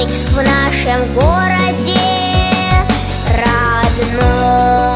самый в нашем городе родном.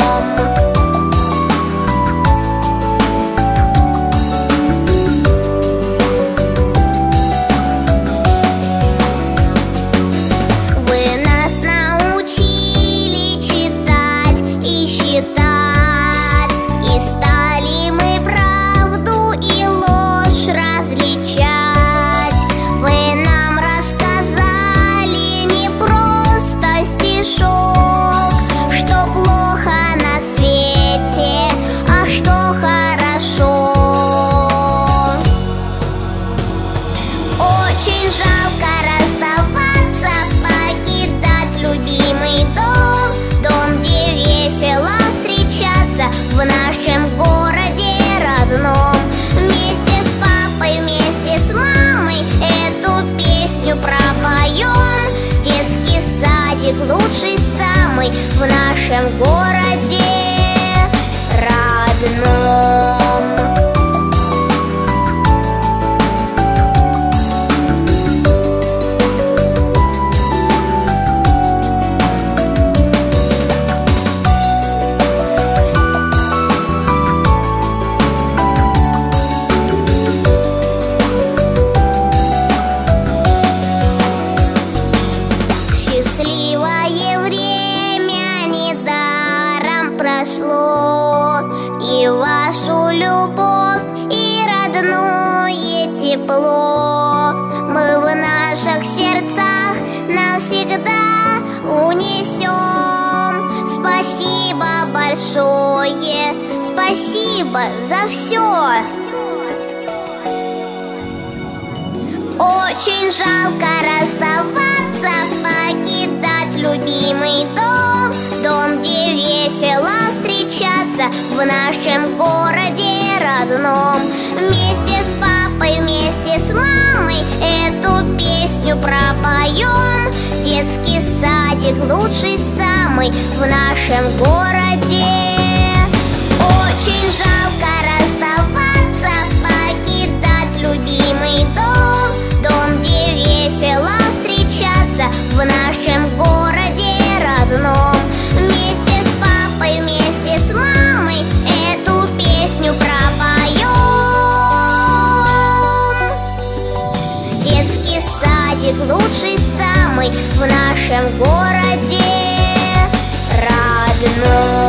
В нашем городе родном вместе с папой, вместе с мамой эту песню пропоем. Детский садик лучший самый в нашем городе родном. Счастливое время недаром прошло, и вашу любовь, и родное тепло мы в наших сердцах навсегда унесем. Спасибо большое, спасибо за все. Очень жалко расставаться, покидать любимый дом, дом, где весело встречаться в нашем городе родном. Вместе с папой, вместе с мамой эту песню пропоем. Детский садик лучший самый в нашем городе. Очень жалко расставаться, покидать любимый дом, дом, где весело встречаться в нашем городе родном. Вместе с папой, вместе с мамой эту песню пропоем. Детский садик лучший самый в нашем городе родном.